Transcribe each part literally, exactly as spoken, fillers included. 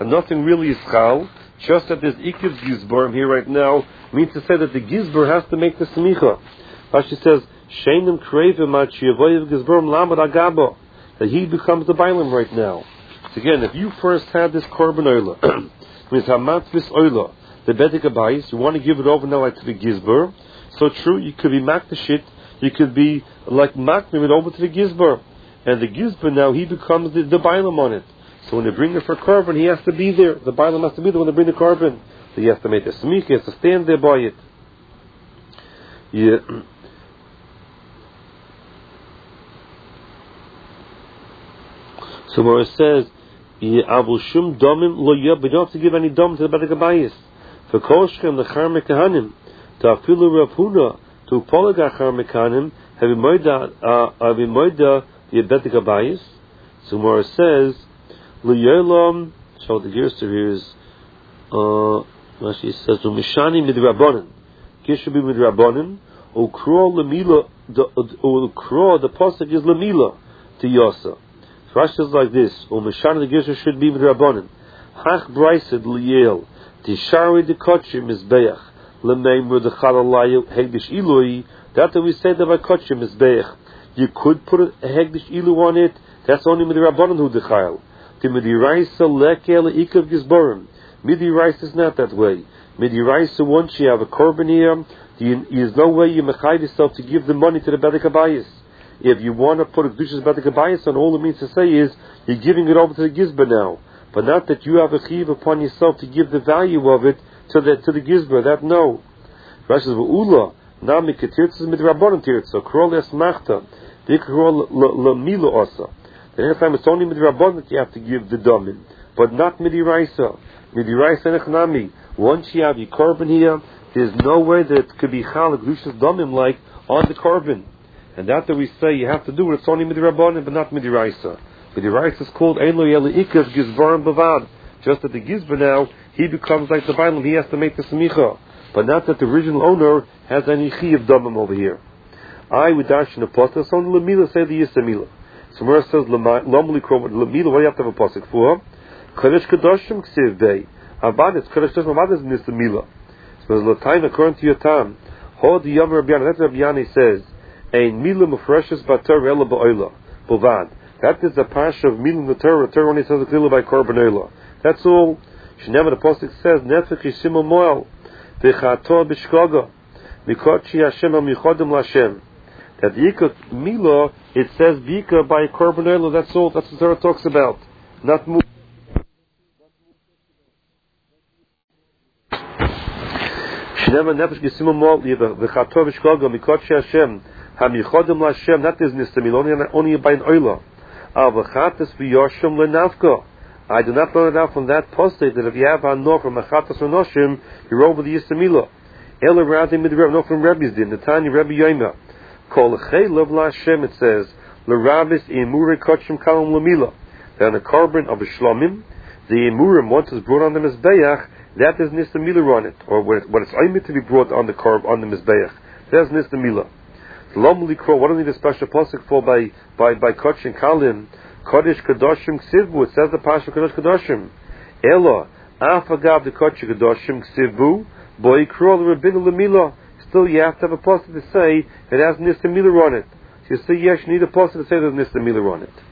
and nothing really is chal. Just that there's ikiv's gizborim here right now means to say that the gizbor has to make the smicha. Rashi says sheinim krevim machiavoyev gizborim lamad agabo, that he becomes the bailam right now. So again, if you first had this korban oila, means hamatvis oila, the bedek abayis, you want to give it over now like to the gizbor. So true, you could be makdashit, you could be like maknim it over to the gizbor, and the gizbor now he becomes the, the bailam on it. So when they bring it for korban, he has to be there. The bailam has to be there when they bring the korban. So he has to make the smich, he has to stand there by it. Yeah. So where it says, "Avu shum domim lo yab," we don't have to give any dom to the bedek abayis. For koshchem the charme kahanim, to afilu Rav Huna, to polag charme kahanim, have you moida, have you moida the bedek abayis? So where it says, lo yolam, so the gears to here is, uh, Rashi says, "Umishani midrabanan." Here should be midrabanan. Ukro lemila, the ukro the pasuk is lemila to Yosa. Rashi is like this: Umishani the gears should be midrabanan. Hach braisid liyel tishari the kachim mizbeach lemeimer the chalalayu hegdish ilui. That we say that by kachim mizbeach, you could put a hegdish ilu on it. That's only midrabanan who dechayel. The midiraisa lekel ikav gizborim. Midiraisa is not that way. Midiraisa, once you have a korban here, there is no way you mechayv yourself to give the money to the bedek abayis. If you want to put a kedushas bedek abayis on, all it means to say is you're giving it over to the gizbar now, but not that you have a chiv upon yourself to give the value of it to the to the gizbar. That no. Rashi says v'ula nami ketirtzas midrabanan tirtza krol esmachta dikrol lamila osa. The next time it's only midrabanan that you have to give the domin, but not midiraisa. Midiraisa nechnami. Once you have your korban here, there's no way that it could be chal kedushas domim like on the korban. And that that we say you have to do it, it's only midrabanan, but not midiraisa. Midiraisa is called ein lo yeli ikav gizbarim bavad. Just that the gizbar now, he becomes like the bailam, he has to make the smicha. But not that the original owner has any chi of domim over here. I would dash in a pasuk, so only lemila say the yisamila. So where it says lamli krom lemila, what do you have to have a pasuk for? Kodesh kadoshim ksiv bei. Avad it's kodesh kadoshim avad is nisamila. So there's l'taim according to your time. Hod yom Rabbi Yana. That's what Rabbi Yana says. Ein milah mufreshes batar ela ba'oila bovad. That is the parsha of milah the Torah. The Torah only says it's by korban oila. That's all. Shnever the pasuk says nefek yishim moel v'chato b'shkoga mikotchi Hashem hamichodim l'Hashem. That the ikot milah it says bika by korban oila. That's all. That's what the Torah talks about. Not more. Shnever nefesh yishim moel v'chato b'shkoga mikotchi Hashem hamichodim l'Hashem. That is nistamil only only by an oila. I do not learn it out from that postate that if you have an from a chatas or noshim, you're over the yisamila. Ela radi midrab, no from Rebbe's din. The Tanya Rebbe Yoima. Kol chaylav l'Hashem, it says l'rabis imure kachim kalam lamila. That on the korban of a shlomim, the imurim once is brought on the mizbeach, that is nistamila on it, or when it's aimed to be brought on the korb on the mizbeach, that's nistamila. Lomli kro. What do we need a special pasuk for by by by Kodesh and Kalim? Kodesh Kadoshim Ksivbu. It says the pasuk Kodesh Kadoshim. Ela afagav the Kodesh Kadoshim Ksivbu. Boy kro Rabbinu Lamila. Still, you have to have a pasuk to say it has nistamila on it. So you say yes, you need a pasuk to say there's nistamila on it.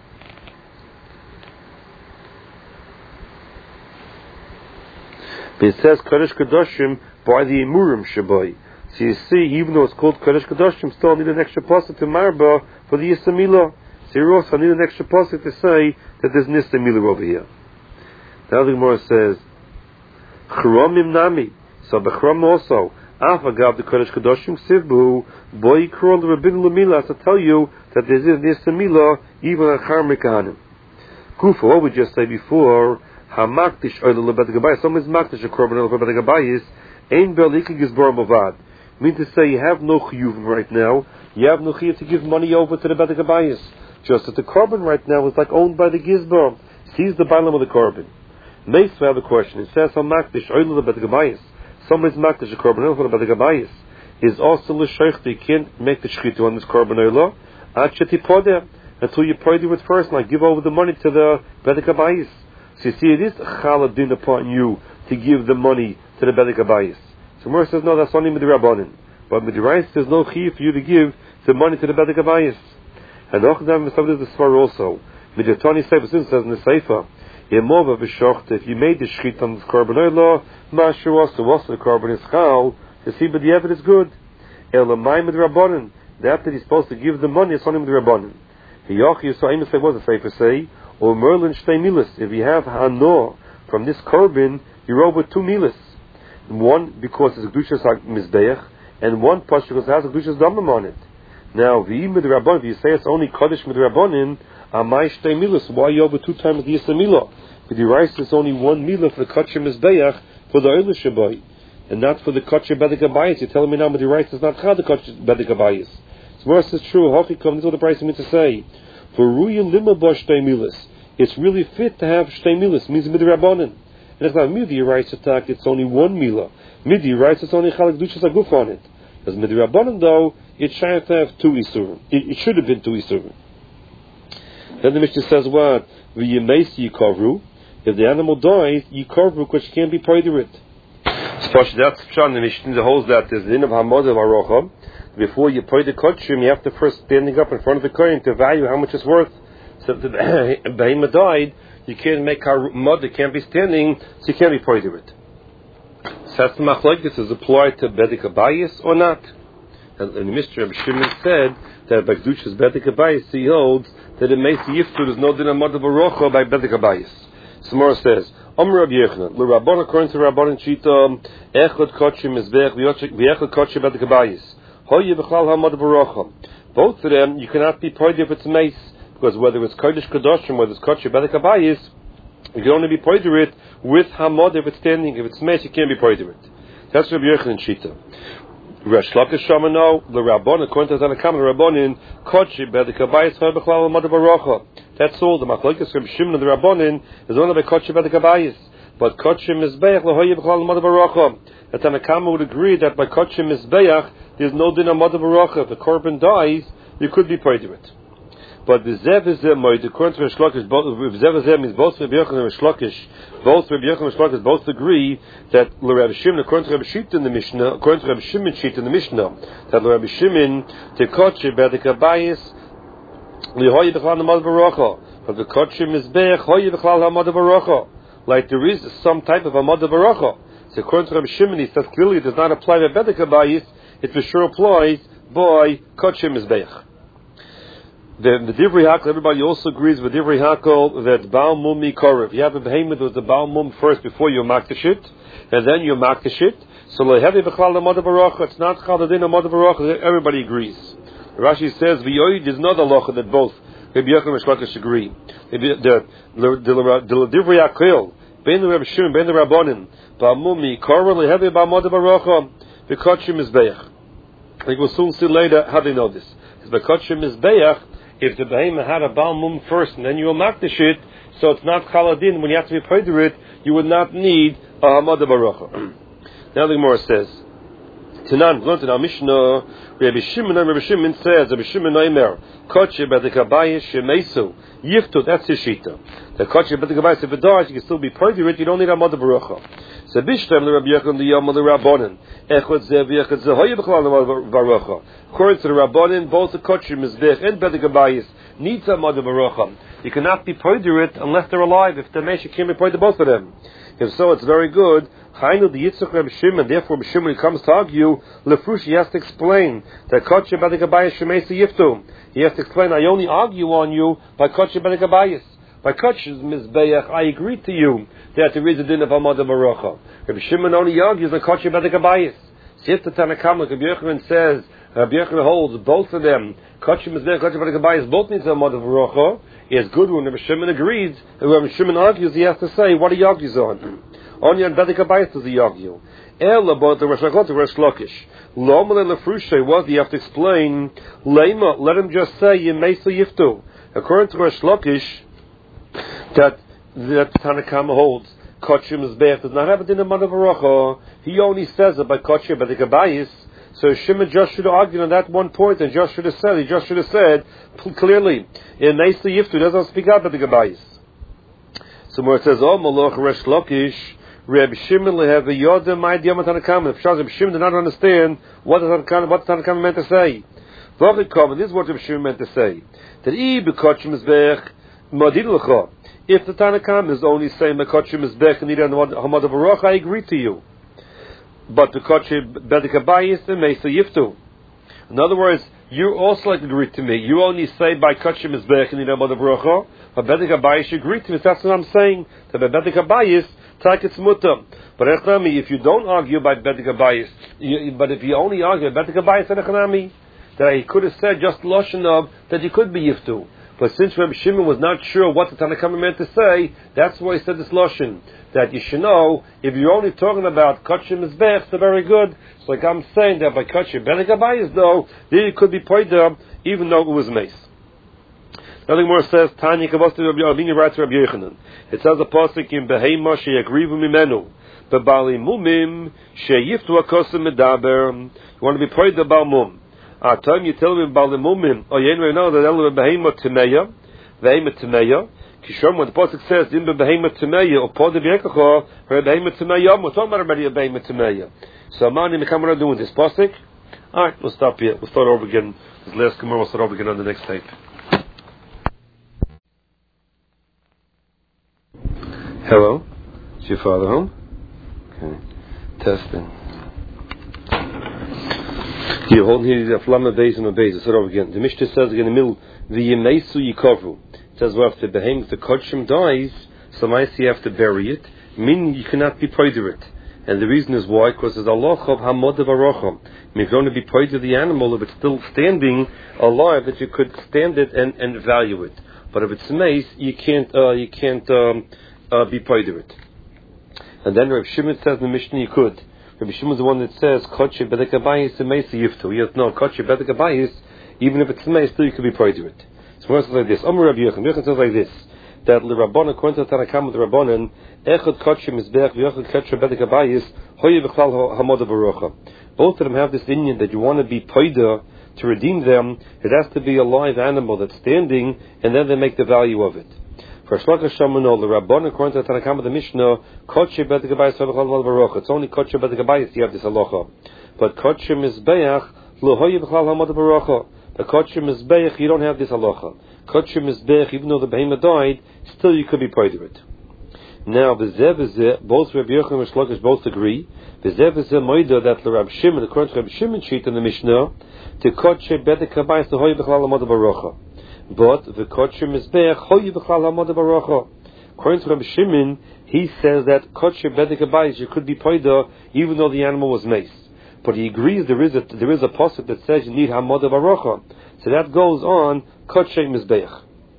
But it says Kodesh Kadoshim by the Imurim Shabai. So you see, even though it's called Kodesh Kadoshim, still need an extra pasuk to marba for the Yisamila. So you also need an extra pasuk to say that there's Nistamila over here. Now the Gemara says, Chramim Nami. So Bechram also, Afagav the Kodesh Kadoshim Sivbu, Boy Krol Rabbin Lamila, to tell you that there is Nistamila even on Charme Kahanim. Kufa, what we just said before, Hamaktish Oil Lebet Gabayis, someone's Maktish a Korban Oil Lebet Gabayis, Ein Beliki Gizbor Mavad. Mean to say you have no chiyuv right now. You have no chiyuv to give money over to the bedek abayis. Just that the korban right now is like owned by the gizbar. He's the bailam of the korban. Next, we have a question. It says on makdish oil the bedek abayis. Somebody's makdish a korban oil for the bedek abayis is also l'shoich. You can't make the shchitu on this korban oil until you pay it first. Like give over the money to the bedek abayis. So you see, it is chala din upon you to give the money to the Bedek Abayis. So Gemara says, no, that's only Midrabanan. But Midrash, there's no chiyuv for you to give the money to the Bedek Abayis. And Ochdam is the Svar also. Midratani Sefer says in the Sefer, Yemova v'shochta, if you made the shchit on the korban oila, mashu also, also the korban is chal, to see, but the evidence is good. Elamai Midrabanan, that that he's supposed to give the money, it's only Midrabanan. Hiyachi Yisrael say, what does the Sefer say? Or Merlin Shtei Milas, if you have Hanor from this korban, you're over two milas. One because it's a Kedushas Mizbeach, and one part because it has a Kedushas Damim on it. Now, the Midrabanan, if you say it's only Kodesh Midrabanan, Amai Shtei Milas, why are you over two times the Yisa Milah? But the rice is only one milah for the Kodesh Mizbeach for the Oila Shabai, and not for the Kodesh Bedek Abayis. You're telling me now, but the rice is not Chad the Kodesh Bedek Abayis. So, where is this true? Hochikam, this is what the price means to say. For Ruya Lima Ba Shtei Milas, it's really fit to have Shtei Milas, means Midrabanan. And it's not Midi rice attack, it's only one milah. Midi rice, it's only Chalak Dushas Aguf on it. As Midrabanan though, it should have two Isurim. It, it should have been two Isurim. Then the Mishnah says what? V'yemesi Yikavru. If the animal dies, Yikavru, because you can't be paid to it. So that's Pshan, the Mishnah holds that there's the din of Hamad of Arocha. Before you pay the Kodshim, you have to first standing up in front of the Kohen to value how much it's worth. So if the Behemah died, you can't make her mud, it can't be standing, so you can't be paid to it. So that's the machlokes, is applied to Bedek Abayis or not? And the Mister Rabbi Shimon said that by Kedushas Bedek Abayis, he holds that in Meisi Yiftu there's no din of Mad of Barocha by Bedek Abayis. Samora says, Om Rabbi Yechon, Le Rabban according to Rabban Shita, Echad Kotshim Mizbech, V'echad Kotshim Bedek Abayis. Hoye B'chlal HaMad of Barocha. Both of them, you cannot be paid if it's Meis, because whether it's Kodesh Kadoshim, whether it's Kotshim Bedek Abayis, you can only be paid to it with Hamad if it's standing. If it's Meis, you can't be paid to it. That's Rabbi Yechon Shita. Resh Lakish Shamano, the Rabban, according to Tanakam, the Rabbanin, Kotshim Bedek Abayis, Hoye B'chlal HaMad of Barocha. That's all. The machlokes from Shimon and the Rabbanin is only by Kotshim Bedek Abayis. But Kotshim Mizbeach, L'hoye B'chlal HaMad of Barocha. The Tanakam would agree that by Kotshim Mizbeach, there's no din of Mad of Barocha. If the korban dies, you could be paid to it. But the Zev is the Moed, according to Resh Lakish, both Zev is there means both Rabbi Yochanan and Resh Lakish, both Rabbi Yochanan and Resh Lakish both agree that Rabbi Shimon, according to Rabbi Shita in the Mishnah, according to Rabbi Shimon Shita in the Mishnah, that Rabbi Shimon to Kotshim Bedek Abayis, L'hoye B'chlal HaMad of Barocha, but the Kotshim is Bech, Hoye B'chlal HaMad of Barocha, like there is some type of Hamad of Barocha. So according to Rabbi Shimon, he says clearly it does not apply by Bedek Abayis, it for sure applies by Kotshim is Bech. The, the Divrei Hakol, everybody also agrees with Divrei Hakol that Baal Mum Mikor. If you have a behemoth with the Baal Mum first before you makdish it, and then you makdish it, so Lehevi B'chlal HaMad of Barocha, it's not Chaldadin HaMad of Barocha, everybody agrees. Rashi says, V'yoid is not a locha that both Rabbi Yochanan and Resh Lakish agree. The Divrei Hakol, Ben the Rabbi Shimon, Ben the Rabbanim, Baal Mum Mikor, Lehevi B'Hamad of Barocha, B'Kotshim Mizbeach. I think we'll soon see later how they know this. It's B'Kotshim Mizbeach. If the behemoth had a Baal Mum first and then you will makdish it, so it's not Chaladin, when you have to be paid to it, you would not need a Hamad of Barocha. Now the Gemara says, Tanan, learned in our Mishnah, Rabbi Shimon, Rabbi Shimon says, Rabbi Shimon Oimer, Kotshim Bedek Abayis Shemeisu, Yiftu, that's his Shita. The Kotshim Bedek Abayis, if it dies, you can still be paid to it, you don't need a Hamad of Barocha. So Bishtem, the Rabbi Yochanan, the Yom, the Rabbanan, Echad Zev, Echad Zev, Hoye B'chlal HaMad Barocha. According to the Rabbanan, both the Kotshim Mizbech and Bedek Abayis needs a Hamad of Barocha. You cannot be paid to it unless they're alive. If they're Mesh, you can't be paid to both of them. If so, it's very good. Hainu the Yitzchak Rabbi Shimon, therefore Rabbi Shimon, when he comes to argue, Lefrush, he has to explain that Kotshim Bedek Abayis Shemeisu Yiftu. He has to explain, I only argue on you by Kotshim Bedek Abayis. By Kotshim Mizbeach, I agree to you that there is a din of Hamad of Barocha. Rabbi Shimon only argues on Kotshim Bedek Abayis. See if the Tanakam, like Rabbi Yochanan says, Rabbi Yochanan holds both of them, Kotshim Mizbeach, Kotshim Bedek Abayis, both need a Hamad of Barocha. It's good when Rabbi Shimon agrees, and when Rabbi Shimon argues, he has to say what he argues on. Only on Bedek Abayis does he argue. El about the Resh Lakish. Loma lefrushay, what do you have to explain? Lema, let him just say Yemeisu Yiftu. According to Resh Lakish, that that Tanakama holds Kotshim Mizbeach does not have a din of Hamad of Barocha. He only says it by Kotshim Bedek Abayis. So Shimon just should have argued on that one point, and just should have said, he just should have said clearly, in Meisa Yiftu doesn't speak out Bedek Abayis. So So where it says, "Oh, Malach Resh Lakish," Reb Shimon lehav yoda my diyam Tanakama. If Reb Shimon did not understand what the Tanakama, what the Tanakama meant to say. This is what Reb Shimon meant to say. That I bekotchim mizbech madid lecha. If the Tanakama is only saying bekotchim mizbech and nida hamad baruch, I agree to you. But bekotchim bedek habayis and meisa yiftu. In other words, you also like to agree to me. You only say by kotchim mizbech and nida hamad baruch, but bedek habayis you agree to me. That's what I'm saying. That by bedek habayis take it's mutam. But if you don't argue by bedek habayis, but if you only argue by bedek habayis, echanami, that he could have said just lashon of that he could be yiftu. But since Reb Shimon was not sure what the Tanakhama meant to say, that's why he said this lashon. That you should know, if you're only talking about kotchim mizbech, so very good. It's like I'm saying that by kotchim bedek habayis, though, then it could be poida, even though it was mace. Nothing more says Tanya Kavos to Rabbi Abini writes to Rabbi Yochanan. It says a pasuk in Behema sheyagrivu mimenu, bebali mumim sheyiftu akosim medaber. You want to be poida about mum. At time you tell me about the mumim, or you know that Elu behema timeya, behema timeya. Kishom when the pasuk says in behema timeya or pod v'yekacha, or behema timeya, we're talking about already a behema timeya. So Mani Mekamara doing this pasuk. All right, we'll stop here. We'll start over again. This last Gemara, we'll start over again on the next tape. Hello, is your father home? Okay, testing. You're holding here the Flama base and a base. Let's start over again. The Mishnah says again in the middle, V'yimesu yikavu. It says, well, if the behemoth, the kodshim dies, so you have to bury it, meaning you cannot be poider it. And the reason is why, because there's a loch of hamod of arocham. You're going to be poider the animal if it's still standing alive, that you could stand it and, and value it. But if it's mace, you can't, uh, you can't, um, uh, be poider it. And then Rav Shimon says in the Mishnah you could. Rabbi Shimon is the one that says, Kotche bedek habayis and meisa yiftu. Yes, no, Kotche bedek habayis, even if it's meis, still you can be poider it. So it says like this. Amar Rabbi Yochanan. Yochanan says like this. That the Rabbanan, according to the Tanakam of the Rabbanan, Echad Kotche mizbech, v'yochad Kotche bedek habayis, hoye v'chlal hamod barucha. Both of them have this union that you want to be poider to redeem them. It has to be a live animal that's standing, and then they make the value of it. For Shlaka Shamanol, the Rabban, according to the Tanakam of the Mishnah, Kotche bedek habayis v'chlal barucha. It's only Kotche bedek habayis you have this halacha. But Kotche mizbech, lo hoye v'chlal hamod barucha. The Kotche mizbech, you don't have this halacha. Kotche mizbech, even though the behemoth died, still you could be poider it. Now, v'zeh v'zeh, both Rabbi Yochanan and Shlokish both agree. V'zeh v'zeh moida that the Rabbi Shimon, according to Rabbi Shimon sheet in the Mishnah, to Kotche bedek habayis lo hoye v'chlal hamod barucha. But the Kotche mizbech, hoye v'chlal hamod barucha. According to Rabbi Shimon, he says that Kotche bedek habayis you could be poider even though the animal was mace. But he agrees there is a there is a pasuk that says you need hamod barucha. So that goes on Kotche mizbech.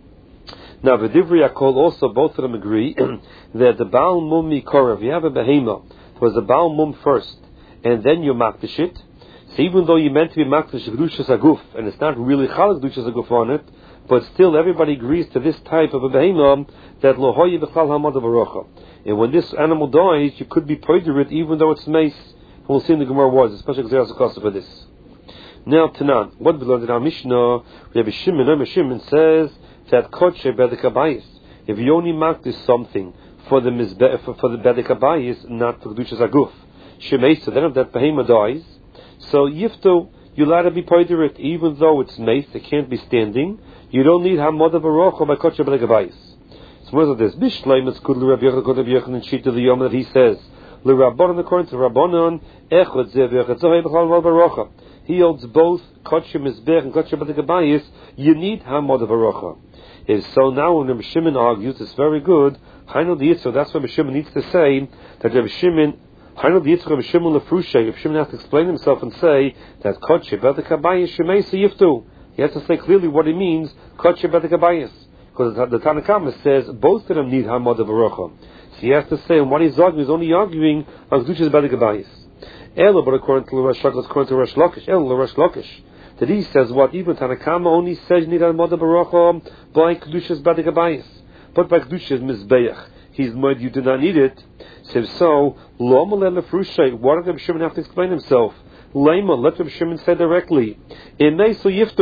Now the Divrei Akol also both of them agree that the Baal Mum Mikora, if you have a behema, it was the Baal Mum first, and then you makdish it. So even though you meant to be makdish Kedushas Aguf, and it's not really Chalak Kedushas Aguf on it, but still everybody agrees to this type of a behema that Lo Hoye B'Chal Hamad Barucha. And when this animal dies, you could be poider it even though it's mace. And we'll see in the Gemara was, especially because there's a cost for this. Now, Tanan, what we learned in our Mishnah, Rabbi Shimon, Rabbi Shimon says that Kotche bedek habayis. If you only mark this something for the mizbe, for, for the bedek habayis, not for Kedushas Aguf, Shemeisa, then if that behema dies, so Yifto, you're allowed to be poider it, even though it's mace, it can't be standing. You don't need hamod barucha by Kotche bedek habayis. So what is this? Bishleim is good Rabbi Yochanan, Rabbi Yochanan sheet of the Yom that he says, Le Rabbanon, according to Rabbanon, Echad Zev Echad Zohei B'Chal Hamod Barucha. He holds both Kotche mizbech and Kotche bedek habayis. You need hamod barucha. Is so now when Rabbi Shimon argues, it's very good. Hainu the Yitzchak, that's what Rabbi Shimon needs to say, that Rabbi Shimon, Hainu the Yitzchak, Rabbi Shimon lefrushe, Rabbi Shimon has to explain himself and say that Kotche bedek habayis shemeisa yiftu. He has to say clearly what he means, Kotche bedek habayis. Because the Tanakhama says both of them need hamod barucha. So he has to say, and what he's arguing, he's only arguing on Kedushas bedek habayis. Elo, but according to Rosh Lakish, according to Rosh Lakish, Elo, Rosh Lakish, that he says what even Tanakama only says you need hamod barucha by Kedushas bedek habayis, but by Kedushas mizbeach, he's made you do not need it. So, so lo malel lefrushay. Why did Rabbi Shimon have to explain himself? Lema, let Rabbi Shimon say directly. In Meiso Yiftu,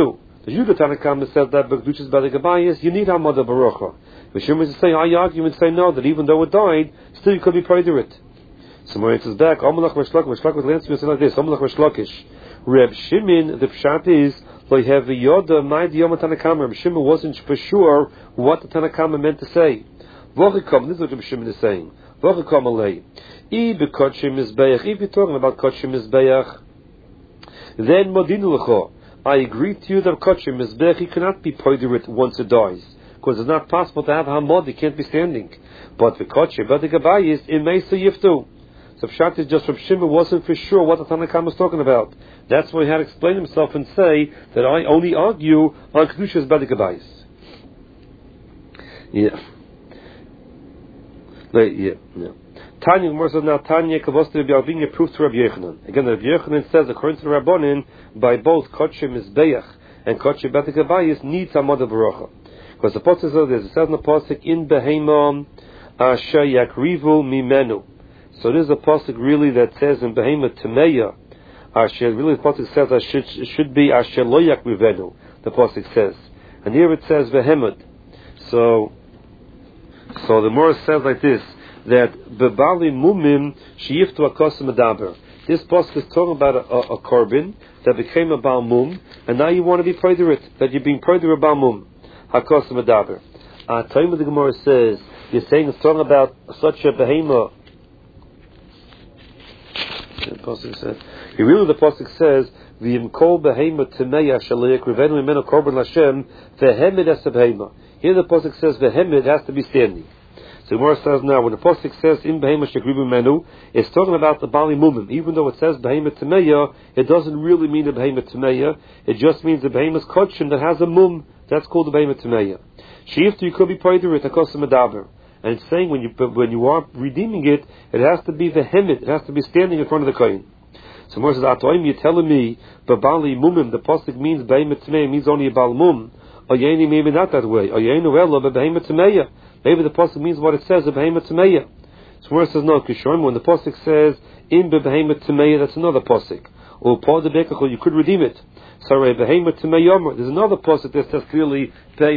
The Judah Tanakama says that B'Kedushas Bedek Abayis, you need Hamada Barucha. The Shimon is saying, I argue and say no, that even though it died, still you could be paid it. So when it says back, Amalach Meshlak, Meshlak with Lansky will say like this, Amalach Meshlakish. Reb Shimon, the Pshat is, they have a Yoda, my Diyama Tanakama. Reb Shimon wasn't for sure what the Tanakama meant to say. Vochikam, this is what Reb Shimon is saying. Vochikam alei. I bekotshim Mizbeach, if you're talking about Kotshim Mizbeach, then Modinu L'cho. I agree to you that Kotshim Mizbeach, he cannot be poiderit once it dies. Because it's not possible to have Hamod, he can't be standing. But the Kotshim, but the Gabayis, it may say Yiftu. So Pshat is just Reb Shimon wasn't for sure what the Tanakam was talking about. That's why he had to explain himself and say that I only argue on Kedushas Bedek Abayis. Yeah. Yeah, yeah. Tanya Gemara says now Tanya Kavos to Rabbi Alvinia proved to Rabbi Yochanan. Again, Rabbi Yochanan says according to the Rabbanin, by both Kotshim Mizbeach and Kotshim Bedek Abayis needs Hamad Barucha. Because the Pasuk says, it says in the Pasuk in Behema Asher Yakrivu Mimenu. So there's a pasuk really that says in Behema Tameya, Asher, really the pasuk says that should, should be Asher Lo Yakrivenu, the pasuk says. And here it says Behemad. So, so the Morah says like this, that Bebali Mumim Sheyiftu Akosim Adaber. This pasuk is talking about a, a, a korban that became a Baal Mum, and now you want to be Preiderit, that you're being Preider a Baal Mum. Hakosim Adaber. Uh, time the Gemara says, you're saying it's talking about such a Behema. The pasuk says, really the pasuk says, "V'im kol behema temeya shalei yakrivenu imenu korban Hashem v'hemid es behema." Here the pasuk says v'hemid has to be standing. So the Gemara says now, when the pasuk says in behema shekrivu imenu, it's talking about the bali mumim. Even though it says behema temeya, it doesn't really mean the behema temeya. It just means the behema's kodshim that has a mum. That's called the behema temeya. Sheiftu you could be poiderit akosim adaber. And it's saying when you when you are redeeming it, it has to be the hemid, it has to be standing in front of the kohen. So Moses says, Atoim, you're telling me, Babali Mumim, the pasuk means Behemoth Tmeya, means only a Bal Mum. Oyeni, maybe not that way. Oyenu Elo, but Behemoth Tmeya. Maybe the pasuk means what it says, a Behemoth Tmeya. So Moses says, no, Kishon, when the pasuk says, in Behemoth Tmeya, that's another pasuk. Or Paul the Bekachol, you could redeem it. Sorry, Behemoth Tmeya, there's another pasuk that says clearly,